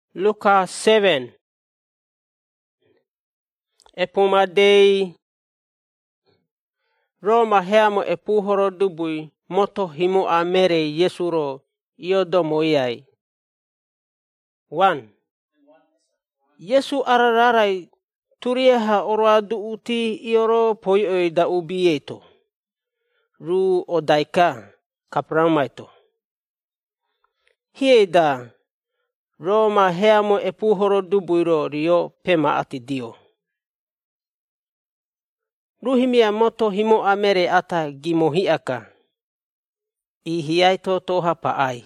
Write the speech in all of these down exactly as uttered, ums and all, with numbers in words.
Luka seven. Epumadei Roma heamo epuhoro dubui moto himu amere Yesuro iodo moyai. one. Yesu arararai turiaha oroadu uti ioro poioi da ubieto. Ru odaika kapramaito. Hieda Roma heamo epuhoro dubuiro rio pema ati dio. Ruhimia moto himo amere ata gimohiaka. Ihiaito toha paai.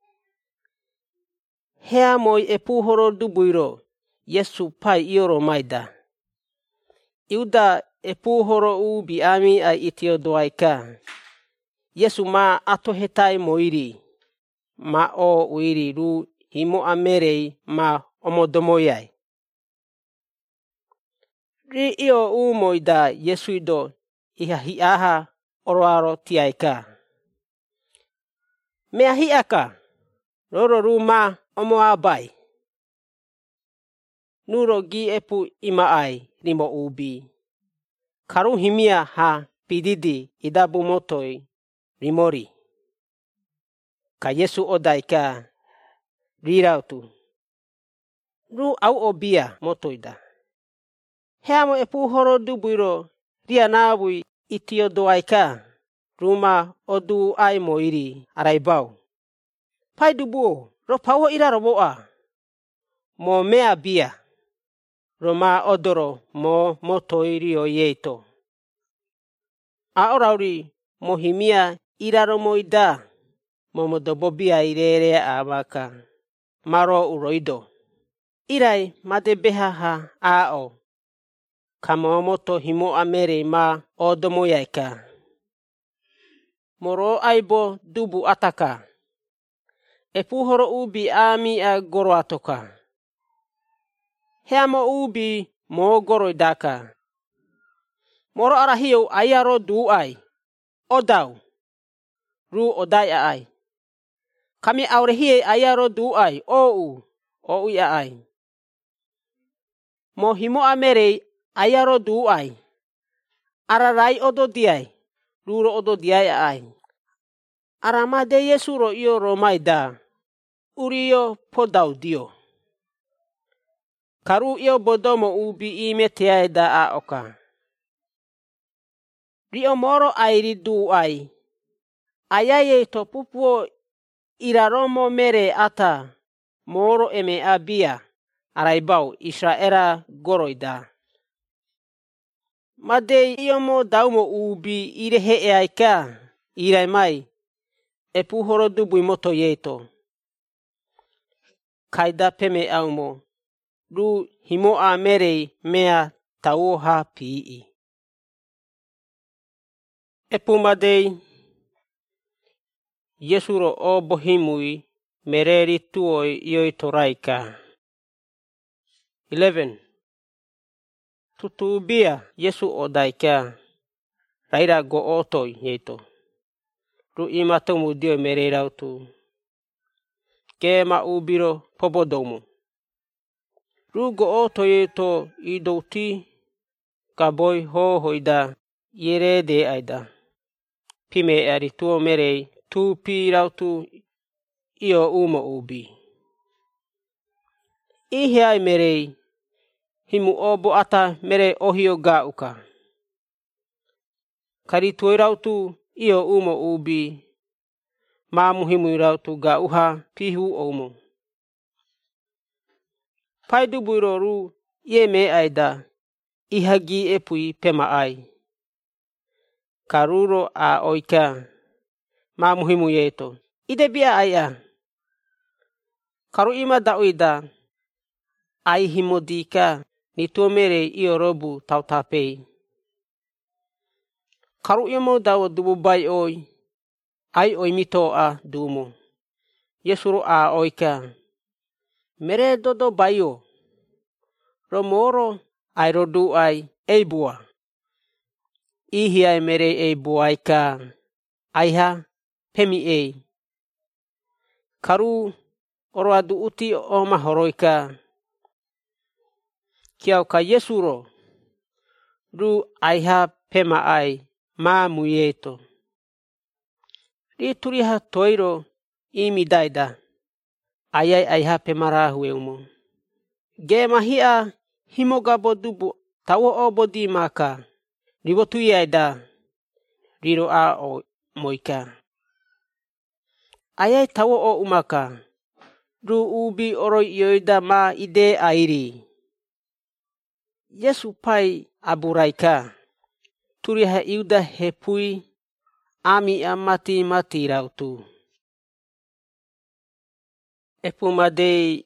Heamoi epuhoro dubuiro Yesu pai ioro maida. Iuda epuhoro ubi ami ai itio doaika. Yesu ma atohetai moiri. Ma o uiri ru himo amerei ma omodomoyai. Ri io umoida Yesuido iha hiaha oroaro tiaika. Mea hiaka roro ruma omo abai. Nuro gi epu imaai rimo ubi. Karu himia ha pididi idabu motoi rimori. Ka Yesu odaika rirautu. Ru au obia motoida. Heamo epuhoro dubuiro ria nabui itio doaika. Ruma odu ai moiri araibau. Pai dubuo ro pawo ira roboa. Mo mea bia. Roma odoro mo motoirio yeito. Aorauri mohimia iraro moida. Momodobobia irere abaka. Maro uroido. Irai madebeha ha ao. Kama moto himo amere ma odomoyaika. Moro aibo dubu ataka. Epuhoro ubi ami a goro atoka. Heamo ubi mo goro daka. Moro arahio ayaro duai. Odau. Ru odai ai. Kami aurehie ayaro duai. Ou. Ou ya ai. Mo himo amere ayaro duai. Ararai odo diai. Ruro odo diai ai. Aramade Yesuro iyo romaida. Urio podau dio. Karu iyo bodomo ubi ime tiaida a oka. Rio moro airi duai. Ayaye to pupuo iraromo mere ata. Moro eme abia. Araibau Israera goroida. Made iyomo daumo ubi irehe eaika. Iraimai. Epuhoro dubui moto yeto. Kaida peme aumo. Ru himo a merei mea tauha pii. Epumadei. Yesuro o bohimui mereri tuoi ioi toraika. eleven. Tutubia Yesu odaika. Raira go otoi yeto. Ru imatomu dio mererautu. Kema ubiro pobodomu. Ru go otoi to idouti. Kaboi ho hoida. Yere de aida. Pime ari tuo merei. Tu pi rautu. Iyo umo ubi. Ihiai merei. Himu obo ata mere ohio ga uka. Kari tuoi rautu. Iyo umo ubi. Mamu himu rautu ga uha pihu omo. Paidu buiroru ye me aida. Ihagi epui pema ai. Karuro a oika. Mamu himu yeto. Ide bia aya. Karu ima dauida. Ai himodika. Nituo mere iyo robu tautapei. Karu imo dawo dubu bai oi. Ai oi mito a dumo. Yesuru a oika. Mere dodo bayo. Romoro ai rodu ai eibua. Ihi ai mere eibua ka. Aiha pemi ei. Karu oro adu uti oma horoika. Kiau ka Yesuro ru aiha pema ai ma muyeto. Ri turiha toiro imi daida. Ayai aiha pemara hueumo. Ge mahia himoga bodubu tawo o bodi maka. Ribotu yaida. Riro a o moika. Ayai tawo o umaka. Ru ubi oroi yoida ma ide airi. Yesu pai aburaika. Turiha iuda hepui. Ami amati mati rautu. Epumadei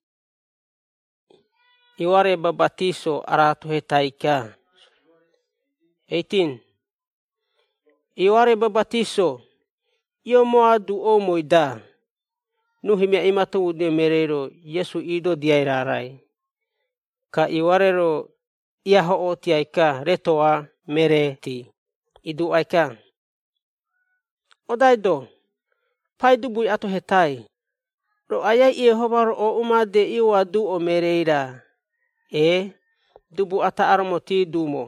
iware babatiso aratu hetaika. eighteen. Iware babatiso iyo moadu o moida. Nuhimia imatu ude merero Yesu ido diairarai. Ka iwarero iaho o tiaika retoa mereti. Idu aika. Odaido. Paidubui ato hetai. Ro ayai Yehova ro o umade iwa du o mereira. E dubu ata armoti dumo.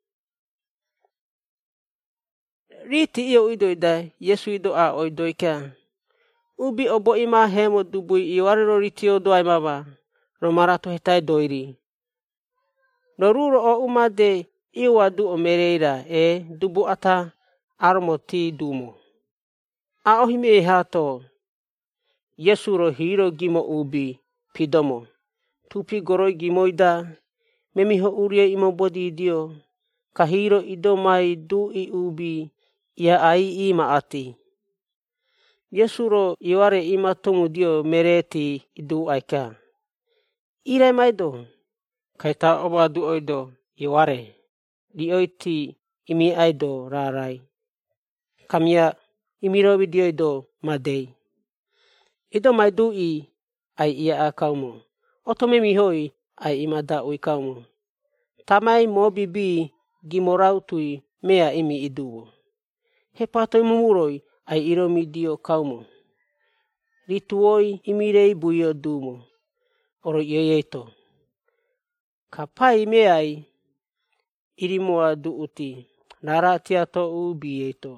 Riti iyo idoida Yesu ido a oidoika. Ubi obo ima hemo dubui iware ro riti o doai mama. Ro marato hetai doiri. Ro ruro o umade iwa du o mereira. E dubu ata armoti dumo. A ohime hato. Yesu ro hiro gimo ubi pidomo. Tupi goroi gimoida. Memiho urie imo bodi dio. Kahiro idomai du i ubi. Ia ai ima ati. Yesu ro iware ima tomu dio mereti idu aika. Irai maido. Kaita oba du oido iware. Di oiti imi aido rarai. Kamia imirobi dio ido madei. Ido mai du i ai ia a kaumo. Otome mihoi ai imada ui kaumo. Tamai mo bibi gimorautui mea imi iduo. Hepato imumuroi ai iromi dio kaumo. Rituoi imirei buio dumo. Oro yeyeto. Kapai meai irimoa du uti. Nara tiato ubi yeto.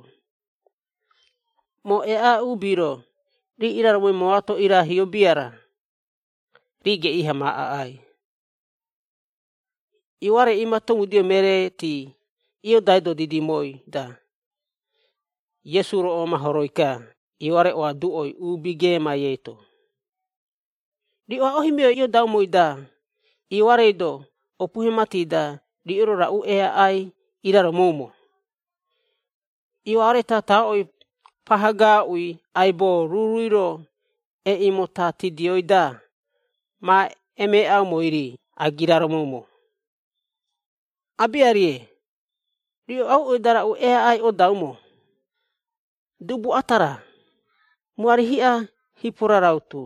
Mo ea ubiro. Ri ira mo moato ira hio biara. Rige iha maa ai. Iware ima tomu dio mereti. Iyo daido didi moi da. Yesu ro oma horoika. Iware oa duoi ubige ma yeto. Ri oa ohimeo iyo dau moi da. Iware do opuhe mati da. Ri iro ra u ea ai ira ro momo. Iware ta taoi pahaga ui aibo ruruiro e imota tidioida. Ma eme au moiri agira ro momo. Abiarie. Rio au udara u ea ai o daumo. Dubu atara. Muari hia hipura rautu.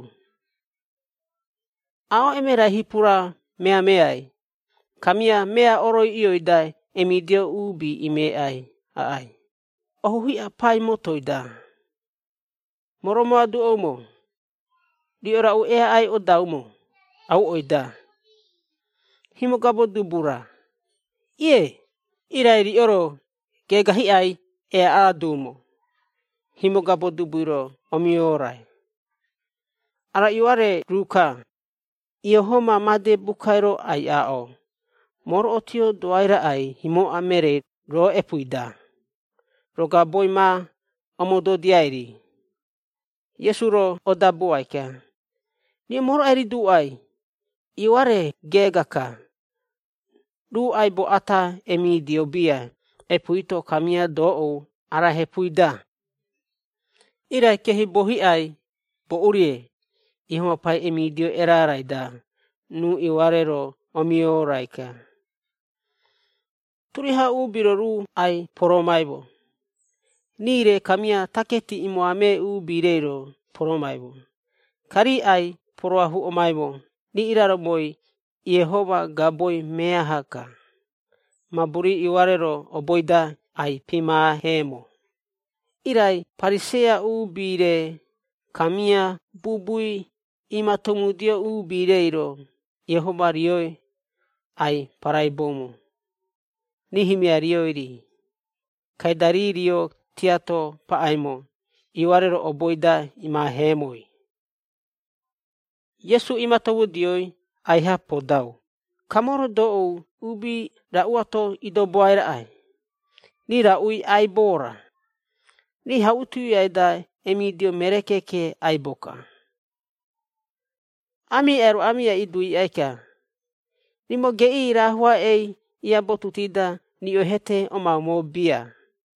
Ao emera hipura mea meai. Kamia mea oroi iyo idai emidio ubi ime ai. Ai. Ohu hia pai motoida. Moromo adu omo. Rio ra u ea ai o daumo. Au oida. Himogabo dubura. Ie. Irai ri oro. Gega hi ai ea adumo. Himogabo duburo omiorai. Ara iware ruka. Iyohoma made bukairo ai ao. Moro otio doaira ai himo amere ro epuida. Roga boi ma omodo diairi. Yesu ro odabu aika. Ni moro airi du ai. Iware gega ka. Du ai bo ata emi diobia. Epuito kamia doo ara hepuida. Irai kehi bohi ai bo urie. Ihoma pai emi dio era raida. Nu iware ro omio raika. Turiha ubiro ru ai poromaibo. Nire kamia taketi imo ame ubirero poromaibo. Kari ai poroahu omaibo. Ni iraro moi Yehova gaboi mea haka. Maburi iwarero oboida ai pima hemo. Irai parisea ubire kamia bubui ima tomudio ubireiro Yehova rioi ai paraibomo. Nihimia rioiri. Kaidari rio tiato paaimo. Iwarero oboida ima hemoi. Yesu ima tomudioi ai ha podau. Kamoro dou ubi rauato idoboaira ai. Ni raui ai bora. Ni hautu yaida emidio merekeke ai boka. Ami eru ami ya idui eka. Nimo gei rahua ei ia botutida ni ohete oma mobia.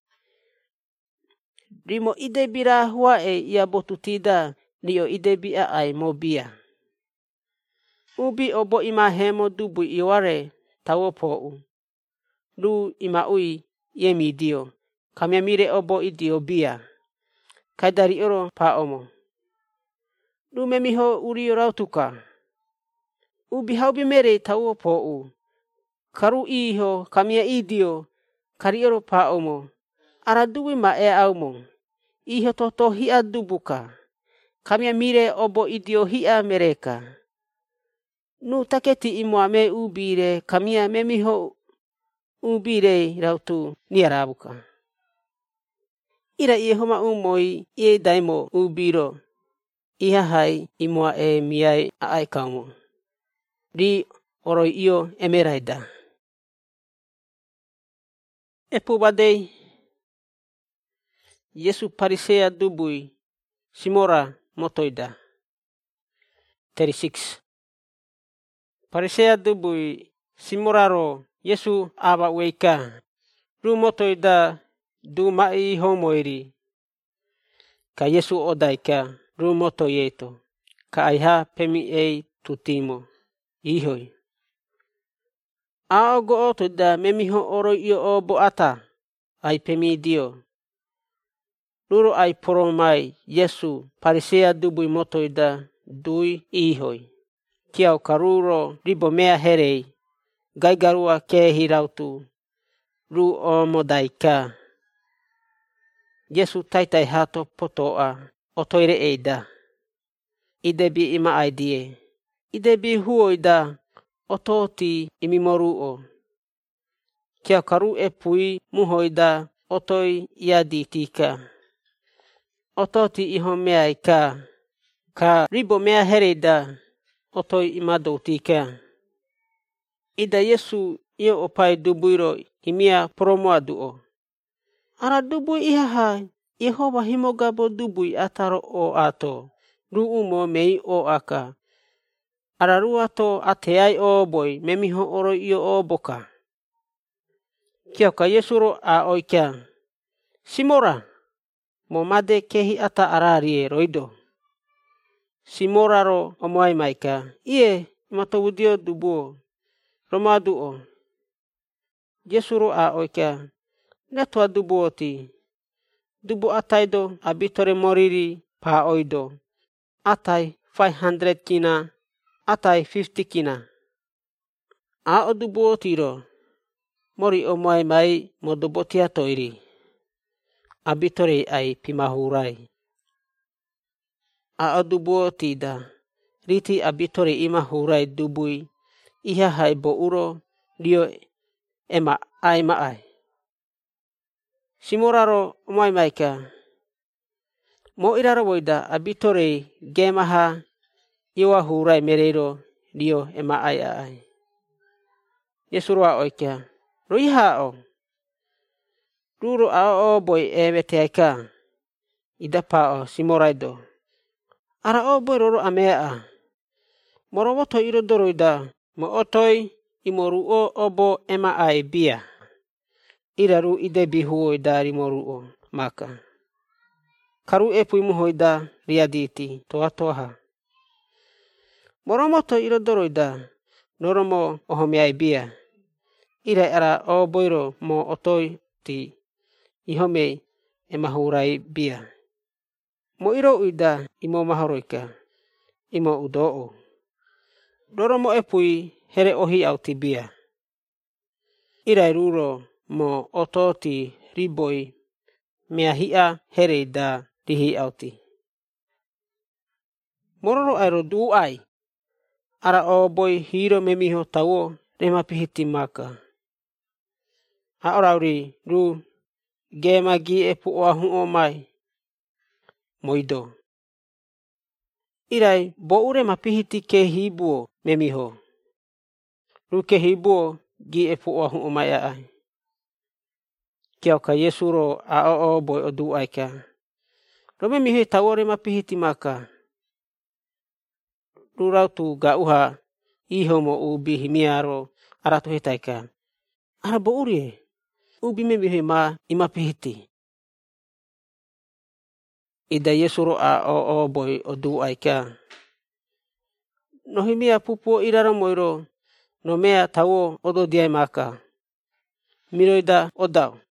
Rimo idebi rahua ei ia botutida ni o idebi a ai mobia. Ubi obo ima hemo dubu iware tawopou. Lu ima ui yemidio. Kamia mire obo idio bia. Kaidari oro pa omo. Lu memiho uri rautuka. Ubi haubi mere tau pou. Karu iho kamia idio. Kari oro pa omo. Ara duwi ma e aumo. Iho toto hia dubuka. Kamia mire obo idio hia mereka. Nu taketi imuame ubire kamia memiho ubire rautu niarabuka. Ira Yehoma umoi ie daimo ubiro. Iha hai imua e miai ai kaumo. Ri oroi iyo emeraida. Epu badei. Yesu parisea dubui. Simora motoida. thirty-six. Parisea dubui. Simoraro. Yesu aba weika. Ru motoida. Du mai homoiri. Ka Yesu odaika. Ru moto yeto. Ka aiha pemi ei tutimo. Ihoi. A ogo oto da memiho oro iyo obo ata. Ai pemi dio. Luro ai poromai Yesu parisea dubui moto ida dui ihoi. Kiau karuro ribo mea herei. Gaigarua kehi rautu. Ru o modaika. Yesu taitai hato potoa. Otoire eida. Idebi ima aidie. Idebi huoida. Ototi imimoruo. Kia karu epui muhoida. Otoi iadi tika. Ototi iho mea ika. Ka ribo mea hereida. Otoi imado tika. Ida Yesu iyo opai dubuiro himia promoa duo. Ara dubui ihaha. Yehova himogabo dubui ataro o ato. Ru umo mei o aka. Ara ruato ateai o boi memiho oro iyo o boka. Kiauka Yesuro a oikia. Simora. Mo made kehi ata ararie roido. Simoraro omoai maika. Ie matawudio dubuo. Romaduo. Yesuro a oikia. Netua dubuo ti. Dubu ataido abitore moriri pa oido. Atai five hundred kina. Atai fifty kina. A o dubuo tiro. Mori omoai mai modobotia toiri. Abitore ai pimahurai. A o dubuo tida. Riti abitore ima hurai dubui. Iha hai bo uro. Dio ema ai maai. Simoraro omoai maika. Mo iraro woida abitore gemaha. Iwa hurai mereiro. Dio ema ai ai. Yesurua oikia. Roiha o. Ruro a o boi e weteaika. Idapa o simoraido. Ara o boi roro amea. Morowoto iro doroida. Mo otoi imoru o obo ema ai bia. Iraru idebi huoi dari moru o maka. Karu epu imuhoida riaditi toa toha. Moromoto iro doroida. Noromo ohomeai bia. Ira ara o boiro mo otoi ti. Ihome emahurai bia. Mo iro uida imo mahoroika. Imo udoo. Doromo epui here ohi auti bia. Ira ruro mo ototi riboi. Mea hia here da rihi auti. mororo airo du'ai. Ara o boy hiro memiho tawo rema pihiti maka. A orauri ru gema gi epu oahu o mai. Moido. Irai bo ure mapihiti ke hibuo memiho. Ru ke hibuo gi epu oahu o mai ai. Kiau ka Yesu ro a o o boy o du'ai ka. Rome mihe tawo rema pihiti maka. Rurau tu gauha iho mo ubi himiaro aratu hetaika. Ara bo ure ubi memihe ma ima pihiti. Ida Yesu ro a o o boy o du'ai ka. Nohimia pupuo irara moiro no mea tawo odo diai maka. Miroida odau.